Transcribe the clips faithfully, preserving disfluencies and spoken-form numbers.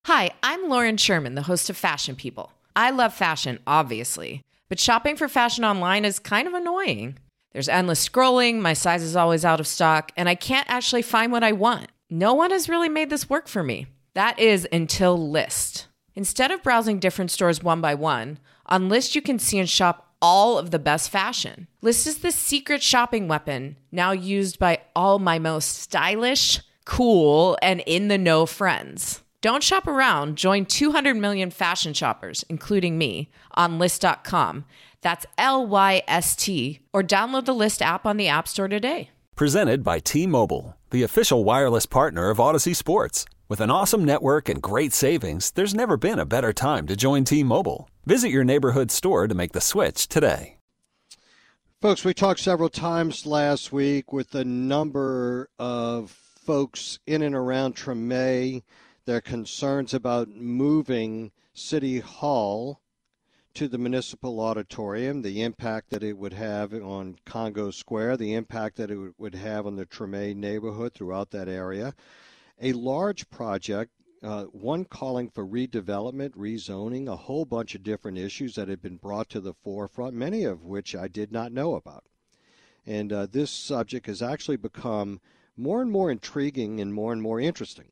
Hi, I'm Lauren Sherman, the host of Fashion People. I love fashion, obviously, but shopping for fashion online is kind of annoying. There's endless scrolling, my size is always out of stock, and I can't actually find what I want. No one has really made this work for me. That is until Lyst. Instead of browsing different stores one by one, on Lyst you can see and shop all of the best fashion. Lyst is the secret shopping weapon, now used by all my most stylish, cool, and in-the-know friends. Don't shop around. Join two hundred million fashion shoppers, including me, on Lyst dot com. That's L Y S T, or download the Lyst app on the App Store today. Presented by T-Mobile, the official wireless partner of Odyssey Sports. With an awesome network and great savings, there's never been a better time to join T-Mobile. Visit your neighborhood store to make the switch today. Folks, we talked several times last week with a number of folks in and around Treme, their concerns about moving City Hall to the Municipal Auditorium, the impact that it would have on Congo Square, the impact that it would have on the Treme neighborhood throughout that area. A large project, uh, one calling for redevelopment, rezoning, a whole bunch of different issues that had been brought to the forefront, many of which I did not know about. And uh, this subject has actually become more and more intriguing and more and more interesting.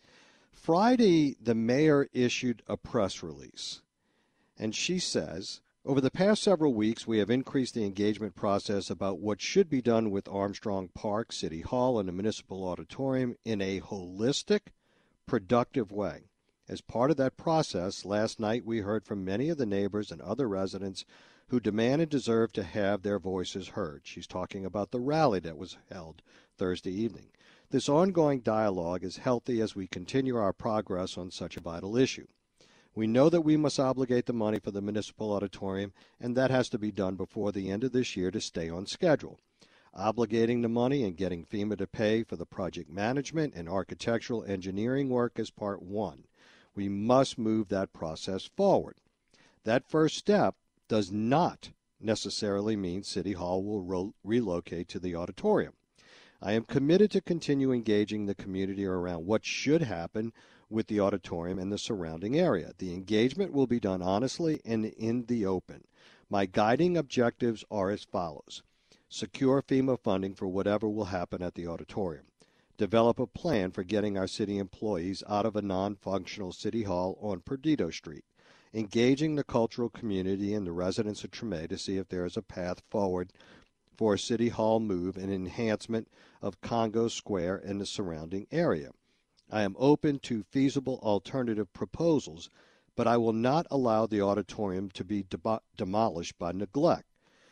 Friday, the mayor issued a press release, and she says, over the past several weeks, we have increased the engagement process about what should be done with Armstrong Park, City Hall, and the Municipal Auditorium in a holistic, productive way. As part of that process, last night we heard from many of the neighbors and other residents who demand and deserve to have their voices heard. She's talking about the rally that was held Thursday evening. This ongoing dialogue is healthy as we continue our progress on such a vital issue. We know that we must obligate the money for the Municipal Auditorium, and that has to be done before the end of this year to stay on schedule. Obligating the money and getting FEMA to pay for the project management and architectural engineering work is part one. We must move that process forward. That first step does not necessarily mean City Hall will ro- relocate to the auditorium. I am committed to continue engaging the community around what should happen with the auditorium and the surrounding area. The engagement will be done honestly and in the open. My guiding objectives are as follows. Secure FEMA funding for whatever will happen at the auditorium. Develop a plan for getting our city employees out of a non-functional City Hall on Perdido Street. Engaging the cultural community and the residents of Treme to see if there is a path forward for a City Hall move and enhancement of Congo Square and the surrounding area. I am open to feasible alternative proposals, but I will not allow the auditorium to be de- demolished by neglect.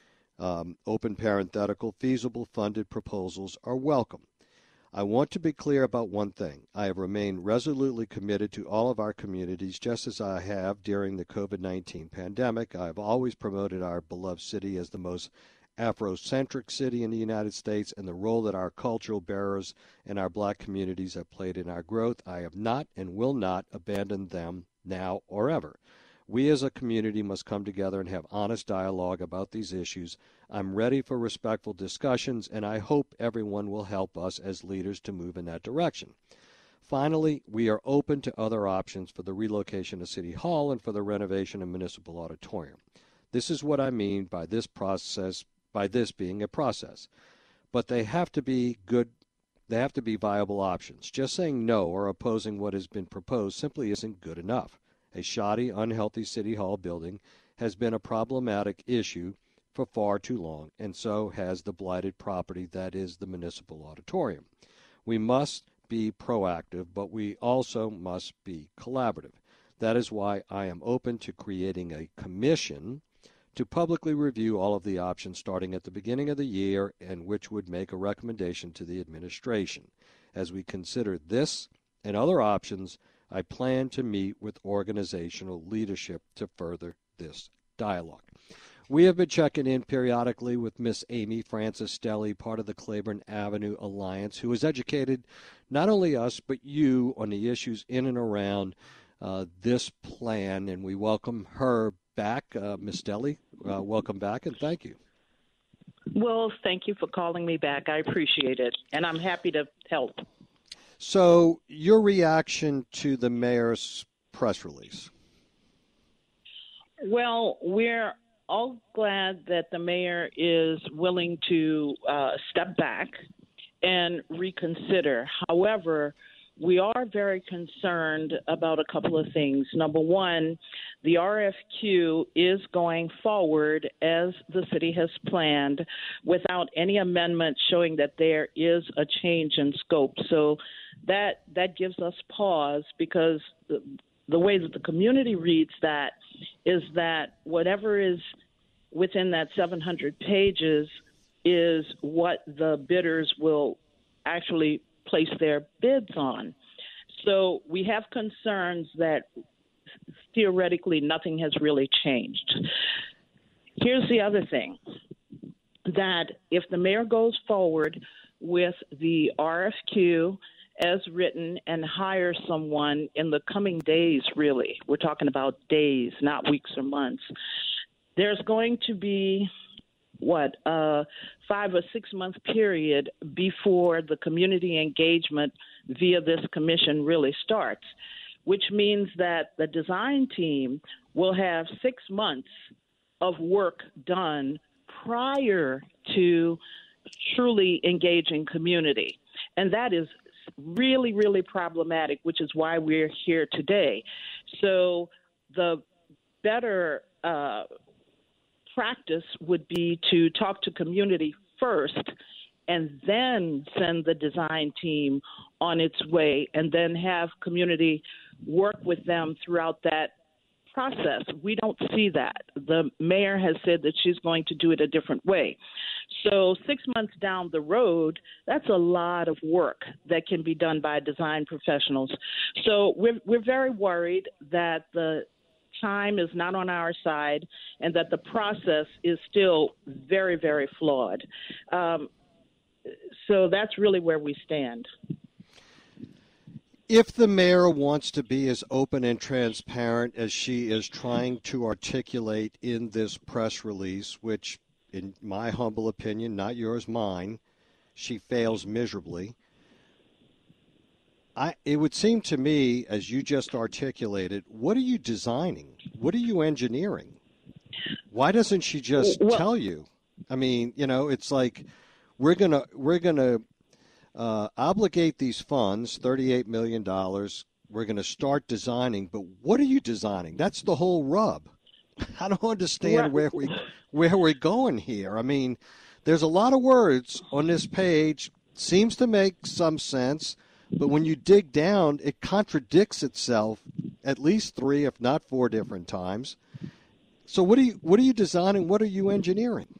Um, open parenthetical, feasible funded proposals are welcome. I want to be clear about one thing. I have remained resolutely committed to all of our communities, just as I have during the covid nineteen pandemic. I have always promoted our beloved city as the most Afrocentric city in the United States and the role that our cultural bearers and our black communities have played in our growth. I have not and will not abandon them now or ever. We as a community must come together and have honest dialogue about these issues. I'm ready for respectful discussions, and I hope everyone will help us as leaders to move in that direction. Finally, we are open to other options for the relocation of City Hall and for the renovation of Municipal Auditorium. This is what I mean by this process, by this being a process. But they have to be good, they have to be viable options. Just saying no or opposing what has been proposed simply isn't good enough. A shoddy, unhealthy City Hall building has been a problematic issue for far too long, and so has the blighted property that is the Municipal Auditorium. We must be proactive, but we also must be collaborative. That is why I am open to creating a commission to publicly review all of the options starting at the beginning of the year, and which would make a recommendation to the administration. As we consider this and other options, I plan to meet with organizational leadership to further this dialogue. We have been checking in periodically with Miss Amy Francis Stelly, part of the Claiborne Avenue Alliance, who has educated not only us but you on the issues in and around uh, this plan, and we welcome her back. Uh, Miss Stelly, uh, welcome back, and thank you. Well, thank you for calling me back. I appreciate it, and I'm happy to help. So your reaction to the mayor's press release? Well, we're all glad that the mayor is willing to uh, step back and reconsider. However, we are very concerned about a couple of things. Number one, the R F Q is going forward as the city has planned without any amendment showing that there is a change in scope. So that that gives us pause, because the, the way that the community reads that is that whatever is within that seven hundred pages is what the bidders will actually place their bids on. So we have concerns that theoretically nothing has really changed. Here's the other thing, that if the mayor goes forward with the R F Q as written and hire someone in the coming days, really, we're talking about days, not weeks or months, there's going to be what, a five or six month period before the community engagement via this commission really starts, which means that the design team will have six months of work done prior to truly engaging community. And that is really, really problematic, which is why we're here today. So the better uh, practice would be to talk to community first and then send the design team on its way, and then have community work with them throughout that process. We don't see that. The mayor has said that she's going to do it a different way. So six months down the road, that's a lot of work that can be done by design professionals. So we're, we're very worried that the time is not on our side and that the process is still very, very flawed. Um, so that's really where we stand. If the mayor wants to be as open and transparent as she is trying to articulate in this press release, which, in my humble opinion, not yours, mine, she fails miserably, I, it would seem to me, as you just articulated, what are you designing? What are you engineering? Why doesn't she just well, tell you? I mean, you know, it's like we're gonna we're gonna uh, obligate these funds, thirty-eight million dollars. We're gonna start designing, but what are you designing? That's the whole rub. I don't understand right. where we where we're going here. I mean, there's a lot of words on this page. Seems to make some sense. But when you dig down, it contradicts itself at least three, if not four different times. So what are you what are you designing? What are you engineering?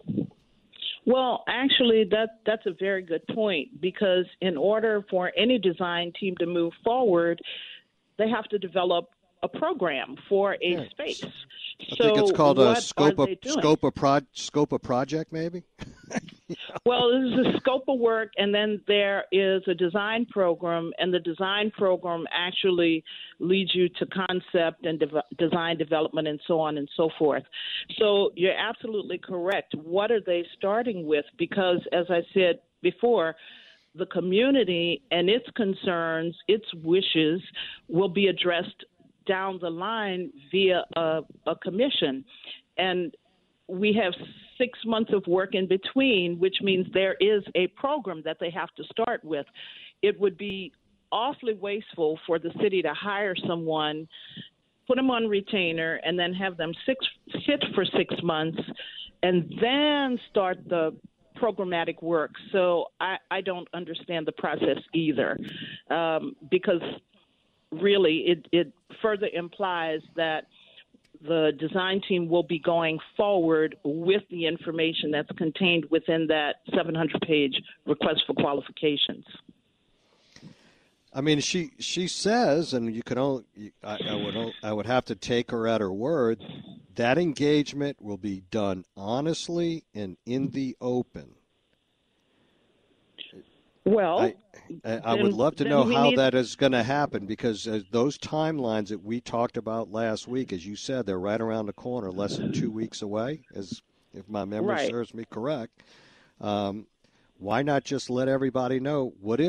Well, actually, that that's a very good point, because in order for any design team to move forward, they have to develop a program for a yeah. space. I so think it's called a scope of doing? scope of pro, scope of project, maybe. yeah. Well, there's a scope of work, and then there is a design program, and the design program actually leads you to concept and de- design development and so on and so forth. So you're absolutely correct. What are they starting with? Because, as I said before, the community and its concerns, its wishes will be addressed down the line via a, a commission. And we have six months of work in between, which means there is a program that they have to start with. It would be awfully wasteful for the city to hire someone, put them on retainer, and then have them six, sit for six months and then start the programmatic work. So I, I don't understand the process either, um, because really it, it further implies that the design team will be going forward with the information that's contained within that seven hundred page request for qualifications. I mean, she she says, and you can only I, I would I would have to take her at her word, that engagement will be done honestly and in the open. Well, I, I, I then, would love to know how need... that is going to happen, because uh, those timelines that we talked about last week, as you said, they're right around the corner, less than two weeks away, as if my memory right. serves me correct. Um, why not just let everybody know, what is it?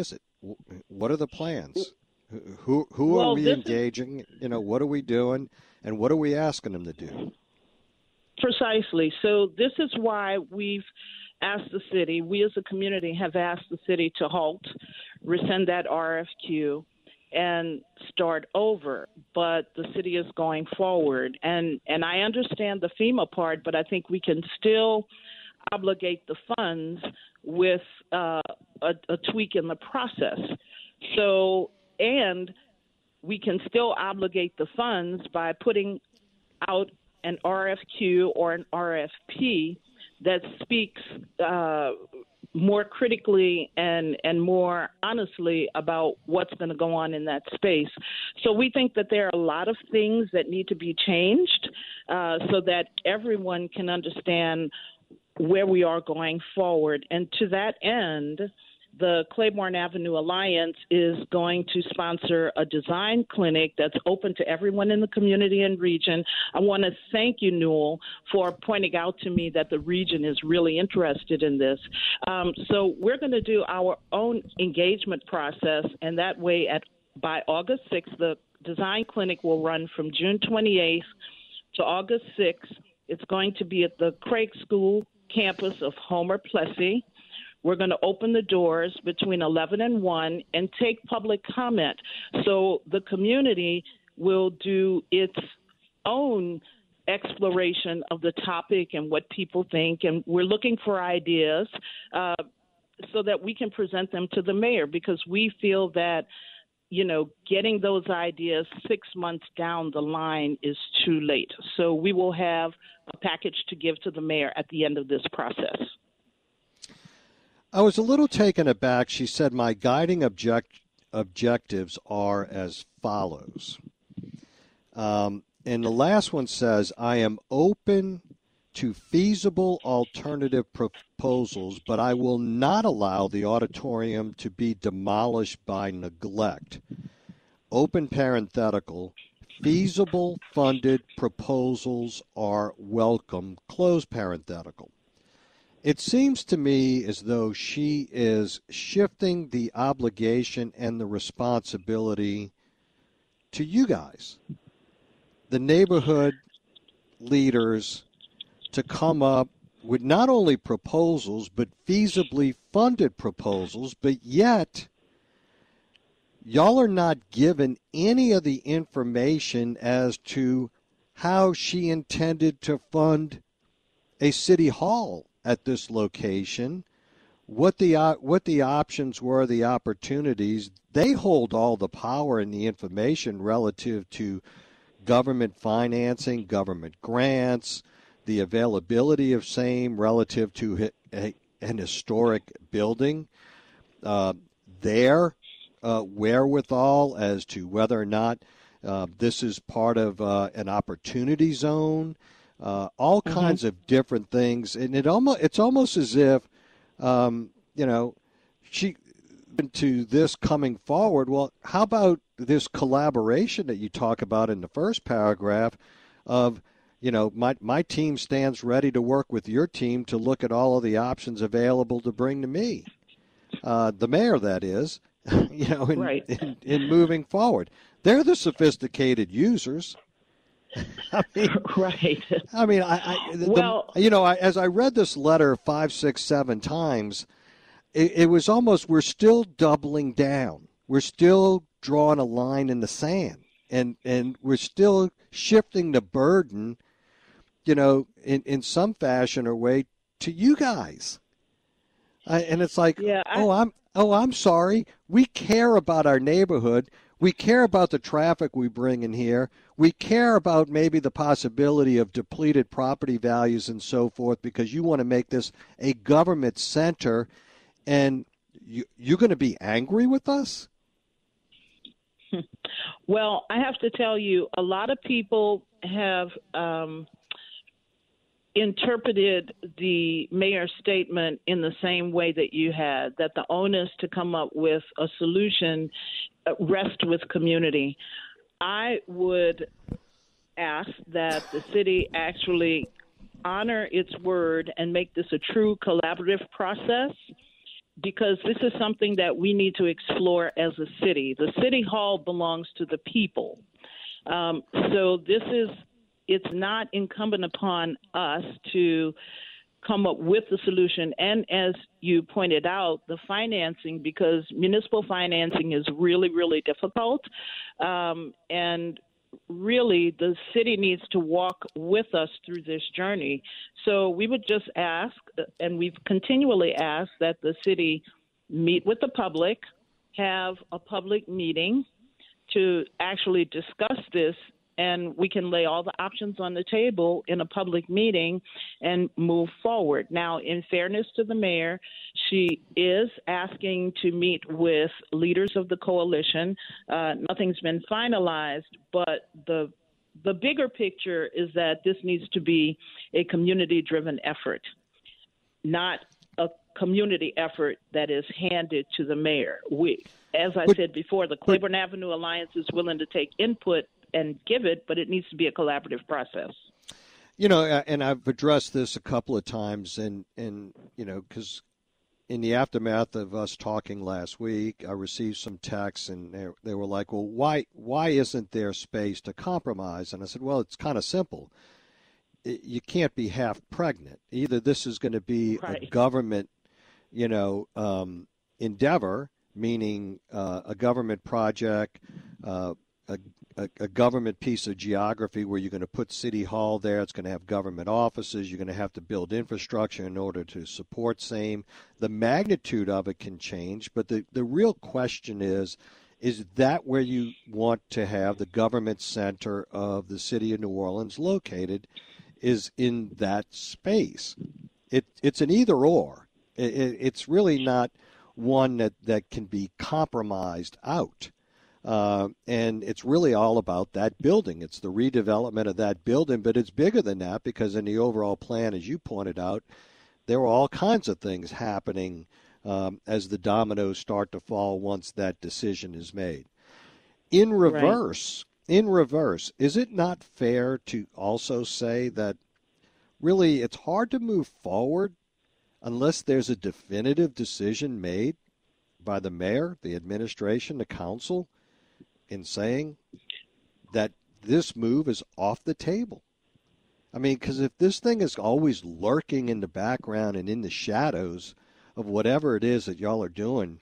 what are the plans? Who who well, are we this engaging? Is, you know, what are we doing, and what are we asking them to do? Precisely. So this is why we've asked the city, we as a community have asked the city to halt, rescind that R F Q, and start over. But the city is going forward. And, and I understand the FEMA part, but I think we can still obligate the funds with uh, a, a tweak in the process. So, and we can still obligate the funds by putting out an R F Q or an R F P that speaks uh, more critically and, and more honestly about what's going to go on in that space. So we think that there are a lot of things that need to be changed uh, so that everyone can understand where we are going forward. And to that end, the Claiborne Avenue Alliance is going to sponsor a design clinic that's open to everyone in the community and region. I want to thank you, Newell, for pointing out to me that the region is really interested in this. Um, so we're going to do our own engagement process, and that way at by August sixth, the design clinic will run from June twenty-eighth to August sixth. It's going to be at the Craig School campus of Homer Plessy. We're going to open the doors between eleven and one and take public comment. So the community will do its own exploration of the topic and what people think. And we're looking for ideas uh, so that we can present them to the mayor, because we feel that, you know, getting those ideas six months down the line is too late. So we will have a package to give to the mayor at the end of this process. I was a little taken aback. She said, my guiding object, objectives are as follows. Um, and the last one says, I am open to feasible alternative proposals, but I will not allow the auditorium to be demolished by neglect. Open parenthetical, feasible funded proposals are welcome, close parenthetical. It seems to me as though she is shifting the obligation and the responsibility to you guys, the neighborhood leaders, to come up with not only proposals, but feasibly funded proposals, but yet y'all are not given any of the information as to how she intended to fund a city hall at this location, what the uh, what the options were, the opportunities. They hold all the power and the information relative to government financing, government grants, the availability of same relative to a, an historic building, uh, their uh, wherewithal as to whether or not uh, this is part of uh, an opportunity zone. Uh, all mm-hmm. kinds of different things, and it almost it's almost as if, um, you know, she to this coming forward. Well, how about this collaboration that you talk about in the first paragraph? Of, you know, my my team stands ready to work with your team to look at all of the options available to bring to me, uh, the mayor, that is, you know, in, right. in, in moving forward. They're the sophisticated users. I mean, right. I mean, I, I the, well, you know, I, as I read this letter five, six, seven times, it, it was almost, we're still doubling down. We're still drawing a line in the sand, and, and we're still shifting the burden, you know, in, in some fashion or way to you guys. I, and it's like, yeah, I, oh, I'm, oh, I'm sorry. We care about our neighborhood. We care about the traffic we bring in here. We care about maybe the possibility of depleted property values and so forth, because you want to make this a government center, and you, you're going to be angry with us? Well, I have to tell you, a lot of people have um, interpreted the mayor's statement in the same way that you had, that the onus to come up with a solution rest with community. I would ask that the city actually honor its word and make this a true collaborative process, because this is something that we need to explore as a city. The city hall belongs to the people. Um, so this is, it's not incumbent upon us to come up with the solution. And as you pointed out, the financing, because municipal financing is really, really difficult. Um, and really, the city needs to walk with us through this journey. So we would just ask, and we've continually asked, that the city meet with the public, have a public meeting to actually discuss this, and we can lay all the options on the table in a public meeting and move forward. Now, in fairness to the mayor, she is asking to meet with leaders of the coalition. Uh, nothing's been finalized, but the the bigger picture is that this needs to be a community-driven effort, not a community effort that is handed to the mayor. We, as I but, said before, the Claiborne but, Avenue Alliance is willing to take input and give it, but it needs to be a collaborative process. You know, and I've addressed this a couple of times, and, and you know, because in the aftermath of us talking last week, I received some texts, and they, they were like, well, why why isn't there space to compromise? And I said, well, it's kind of simple. It, you can't be half pregnant. Either this is going to be right. a government, you know, um, endeavor, meaning uh, a government project, uh, a A, a government piece of geography where you're going to put City Hall there. It's going to have government offices. You're going to have to build infrastructure in order to support same. The magnitude of it can change, but the, the real question is, is that where you want to have the government center of the city of New Orleans located, is in that space? It, it's an either or. It, it, it's really not one that, that can be compromised out. Uh, and it's really all about that building. It's the redevelopment of that building, but it's bigger than that, because in the overall plan, as you pointed out, there are all kinds of things happening um, as the dominoes start to fall once that decision is made. In reverse, right. in reverse, is it not fair to also say that really it's hard to move forward unless there's a definitive decision made by the mayor, the administration, the council, in saying that this move is off the table? I mean, because if this thing is always lurking in the background and in the shadows of whatever it is that y'all are doing,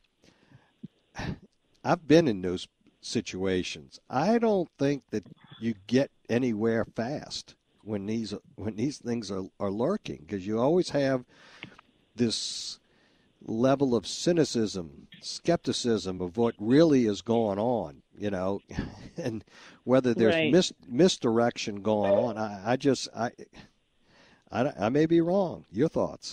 I've been in those situations. I don't think that you get anywhere fast when these when these things are, are lurking, because you always have this level of cynicism, skepticism of what really is going on, you know, and whether there's right. mis- misdirection going on. I, I just, I, I, I may be wrong. Your thoughts?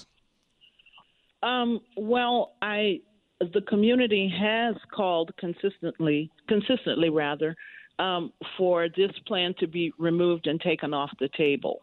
Um, well, I, the community has called consistently, consistently rather, um, for this plan to be removed and taken off the table.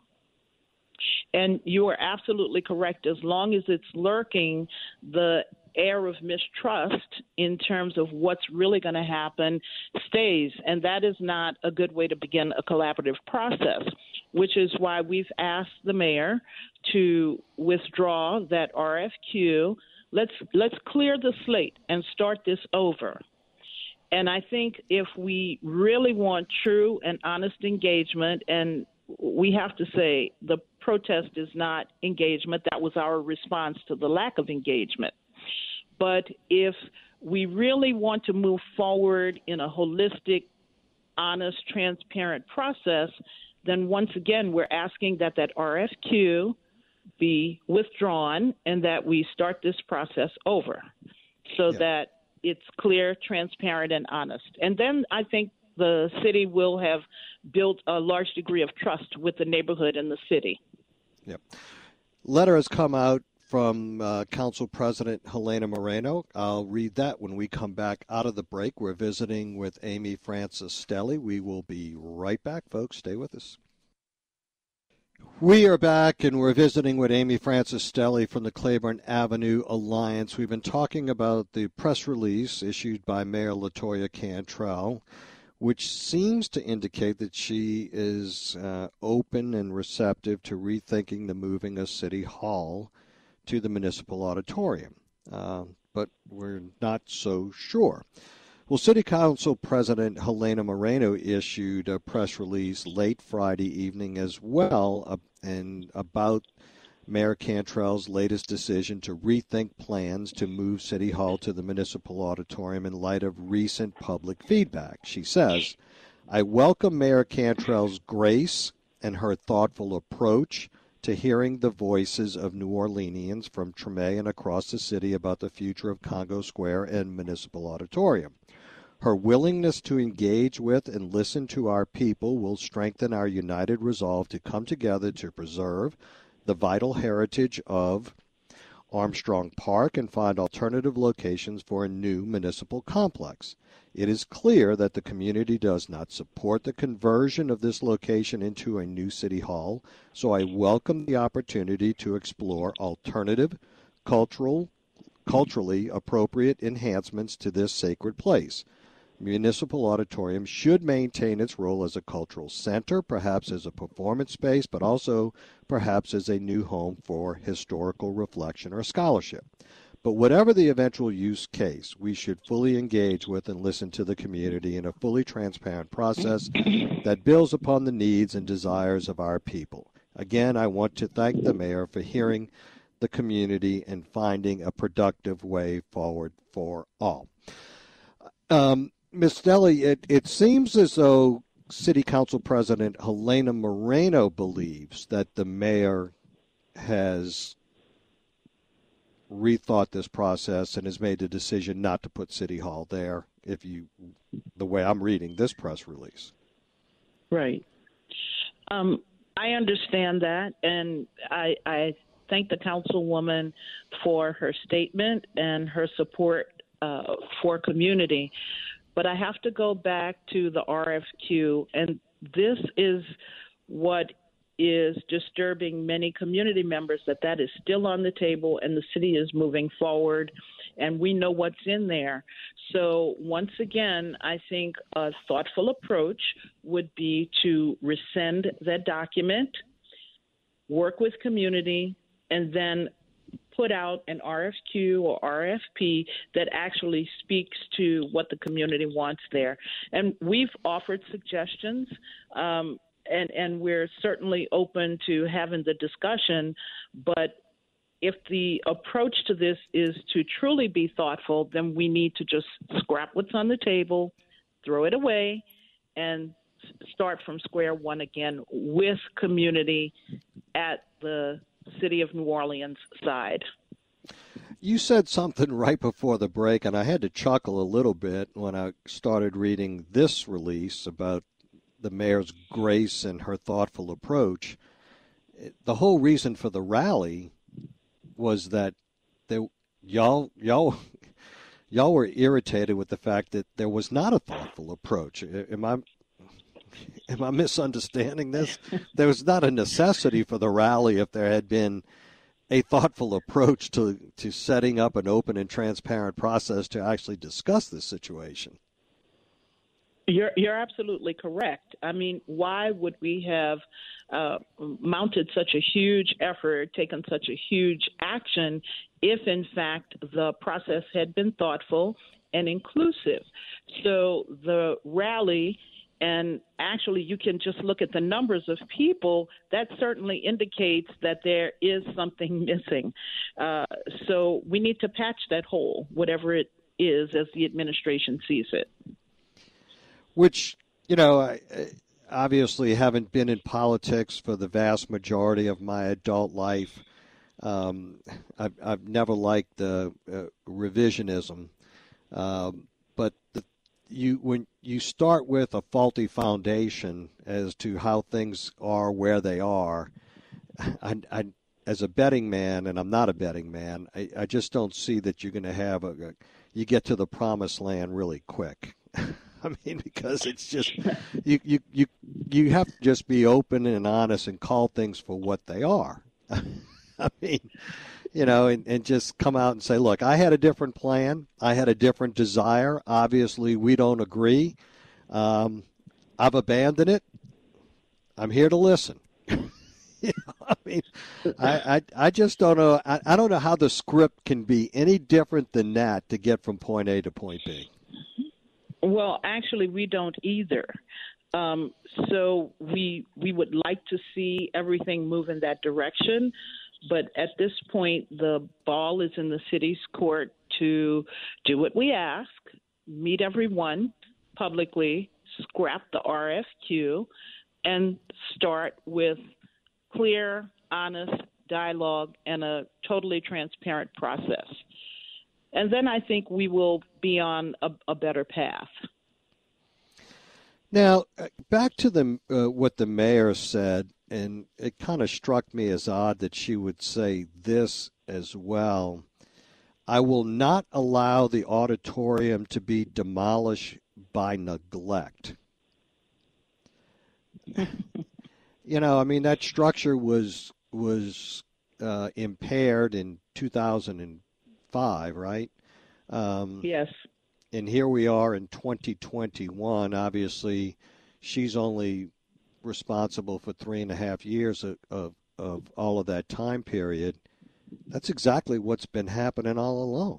And you are absolutely correct. As long as it's lurking, the air of mistrust in terms of what's really going to happen stays. And that is not a good way to begin a collaborative process, which is why we've asked the mayor to withdraw that R F Q. Let's let's clear the slate and start this over. And I think if we really want true and honest engagement, and we have to say the protest is not engagement. That was our response to the lack of engagement. But if we really want to move forward in a holistic, honest, transparent process, then once again, we're asking that that R F Q be withdrawn and that we start this process over so yeah. that it's clear, transparent, and honest. And then I think the city will have built a large degree of trust with the neighborhood and the city. Yep. Letter has come out from uh, Council President Helena Moreno. I'll read that when we come back out of the break. We're visiting with Amy Francis Stelly. We will be right back, folks. Stay with us. We are back, and we're visiting with Amy Francis Stelly from the Claiborne Avenue Alliance. We've been talking about the press release issued by Mayor LaToya Cantrell, which seems to indicate that she is uh, open and receptive to rethinking the moving of City Hall to the Municipal Auditorium. Uh, but we're not so sure. Well, City Council President Helena Moreno issued a press release late Friday evening as well, uh, and about Mayor Cantrell's latest decision to rethink plans to move City Hall to the Municipal Auditorium in light of recent public feedback. She says, I welcome Mayor Cantrell's grace and her thoughtful approach to hearing the voices of New Orleanians from Treme and across the city about the future of Congo Square and Municipal Auditorium. Her willingness to engage with and listen to our people will strengthen our united resolve to come together to preserve the vital heritage of Armstrong Park and find alternative locations for a new municipal complex. It is clear that the community does not support the conversion of this location into a new city hall, so I welcome the opportunity to explore alternative, cultural, culturally appropriate enhancements to this sacred place. Municipal Auditorium should maintain its role as a cultural center, perhaps as a performance space, but also perhaps as a new home for historical reflection or scholarship. But whatever the eventual use case, we should fully engage with and listen to the community in a fully transparent process that builds upon the needs and desires of our people. Again, I want to thank the mayor for hearing the community and finding a productive way forward for all. Um, Miz Deli, it, it seems as though City Council President Helena Moreno believes that the mayor has rethought this process and has made the decision not to put City Hall there, if you, the way I'm reading this press release. Right. Um, I understand that, and I, I thank the councilwoman for her statement and her support uh, for community. But I have to go back to the R F Q, and this is what is disturbing many community members, that that is still on the table and the city is moving forward, and we know what's in there. So once again, I think a thoughtful approach would be to rescind that document, work with community, and then put out an R F Q or R F P that actually speaks to what the community wants there. And we've offered suggestions, um, and, and we're certainly open to having the discussion. But if the approach to this is to truly be thoughtful, then we need to just scrap what's on the table, throw it away, and start from square one again with community at the City of New Orleans side. You said something right before the break, and I had to chuckle a little bit when I started reading this release about the mayor's grace and her thoughtful approach. The whole reason for the rally was that there, y'all, y'all, y'all were irritated with the fact that there was not a thoughtful approach. Am I? Am I misunderstanding this? There was not a necessity for the rally if there had been a thoughtful approach to, to setting up an open and transparent process to actually discuss this situation. You're, you're absolutely correct. I mean, why would we have uh, mounted such a huge effort, taken such a huge action, if in fact the process had been thoughtful and inclusive? So the rally, and actually, you can just look at the numbers of people. That certainly indicates that there is something missing. Uh, so we need to patch that hole, whatever it is, as the administration sees it. Which, you know, I obviously haven't been in politics for the vast majority of my adult life. Um, I've, I've never liked the uh, revisionism. Um, but the You when you start with a faulty foundation as to how things are where they are, I, I, as a betting man, and I'm not a betting man, I, I just don't see that you're going to have a, a you get to the promised land really quick. I mean, because it's just you, you you you have to just be open and honest and call things for what they are. I mean, you know, and, and just come out and say, look, I had a different plan. I had a different desire. Obviously, we don't agree. Um, I've abandoned it. I'm here to listen. Yeah, I mean, I, I, I just don't know. I, I don't know how the script can be any different than that to get from point A to point B. Well, actually, we don't either. Um, so we we would like to see everything move in that direction. But at this point, the ball is in the city's court to do what we ask, meet everyone publicly, scrap the R F Q, and start with clear, honest dialogue and a totally transparent process. And then I think we will be on a, a better path. Now, back to the uh, what the mayor said, and it kind of struck me as odd that she would say this as well. I will not allow the auditorium to be demolished by neglect. You know, I mean, that structure was was uh, impaired in two thousand five, right? Um, yes. And here we are in twenty twenty-one. Obviously, she's only responsible for three and a half years of, of, of all of that time period. That's exactly what's been happening all along.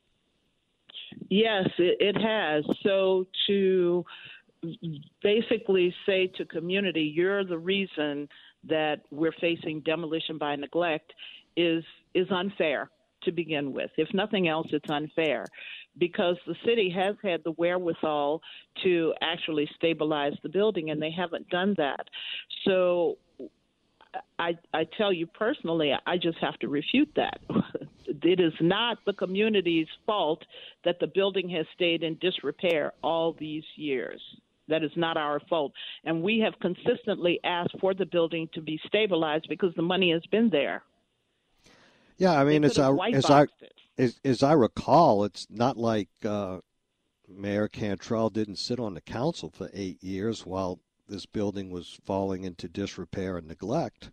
Yes, it, it has. So to basically say to community, you're the reason that we're facing demolition by neglect is is unfair to begin with. If nothing else, it's unfair because the city has had the wherewithal to actually stabilize the building, and they haven't done that. So I, I tell you personally, I just have to refute that. It is not the community's fault that the building has stayed in disrepair all these years. That is not our fault. And we have consistently asked for the building to be stabilized because the money has been there. Yeah, I mean, as I, as, I, as, as I recall, it's not like uh, Mayor Cantrell didn't sit on the council for eight years while this building was falling into disrepair and neglect.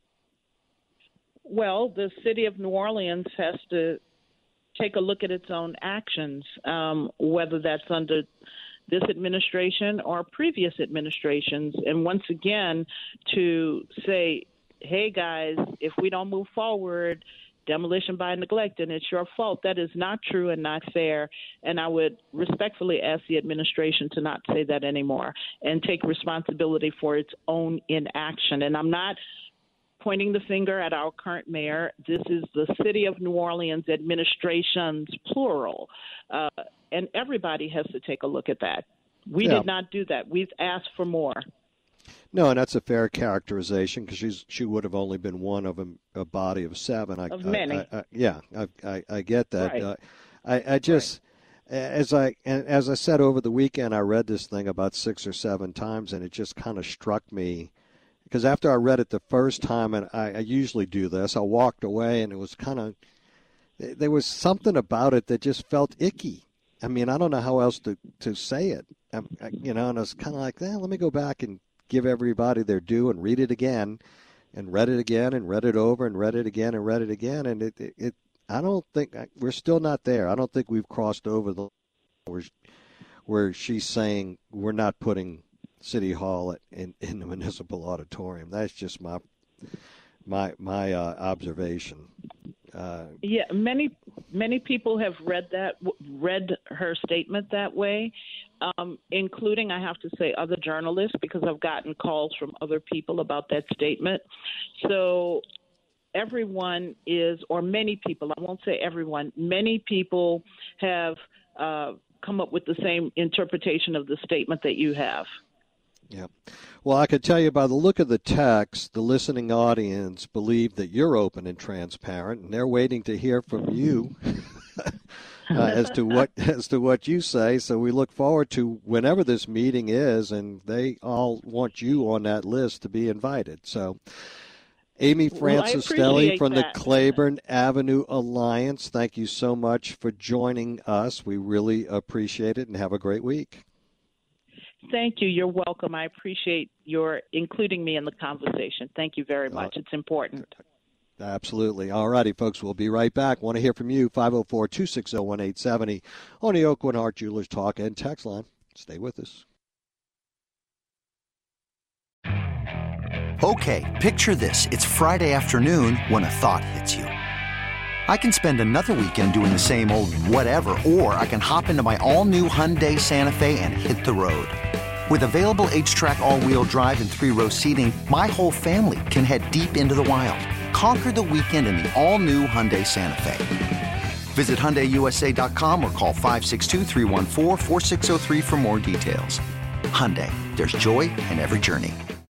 Well, the city of New Orleans has to take a look at its own actions, um, whether that's under this administration or previous administrations. And once again, to say, hey, guys, if we don't move forward, demolition by neglect, and it's your fault, that is not true and not fair. And I would respectfully ask the administration to not say that anymore and take responsibility for its own inaction. And I'm not pointing the finger at our current mayor. This is the city of New Orleans administrations, plural. Uh, and everybody has to take a look at that. We yeah. did not do that. We've asked for more. No, and that's a fair characterization because she's she would have only been one of a, a body of seven. I, of many. I, I, I, yeah, I, I, I get that. Right. Uh, I, I just, right. as I as I said over the weekend, I read this thing about six or seven times, and it just kind of struck me because after I read it the first time, and I, I usually do this, I walked away, and it was kind of there was something about it that just felt icky. I mean, I don't know how else to, to say it. I, you know, and I was kind of like, eh, let me go back and give everybody their due and read it again and read it again and read it over and read it again and read it again. And it, it, it I don't think we're still not there. I don't think we've crossed over the where, where she's saying we're not putting City Hall in, in the municipal auditorium. That's just my, my, my uh, observation. Uh, yeah, many many people have read that read her statement that way, um, including, I have to say, other journalists, because I've gotten calls from other people about that statement. So everyone is, or many people, I won't say everyone, many people have uh, come up with the same interpretation of the statement that you have. Yeah. Well, I could tell you by the look of the text, the listening audience believe that you're open and transparent, and they're waiting to hear from you uh, as to what as to what you say. So we look forward to whenever this meeting is, and they all want you on that list to be invited. So, Amy Francistelli well, from that. the Claiborne Avenue Alliance, thank you so much for joining us. We really appreciate it, and have a great week. Thank you. You're welcome. I appreciate your including me in the conversation. Thank you very much. It's important. Absolutely. All righty, folks. We'll be right back. Want to hear from you. five oh four, two six oh, one eight seven oh on the Aucoin Hart Jewelers Talk and Text line. Stay with us. Okay, picture this. It's Friday afternoon when a thought hits you. I can spend another weekend doing the same old whatever, or I can hop into my all-new Hyundai Santa Fe and hit the road. With available H-Track all-wheel drive and three-row seating, my whole family can head deep into the wild. Conquer the weekend in the all-new Hyundai Santa Fe. Visit Hyundai U S A dot com or call five six two, three one four, four six zero three for more details. Hyundai, there's joy in every journey.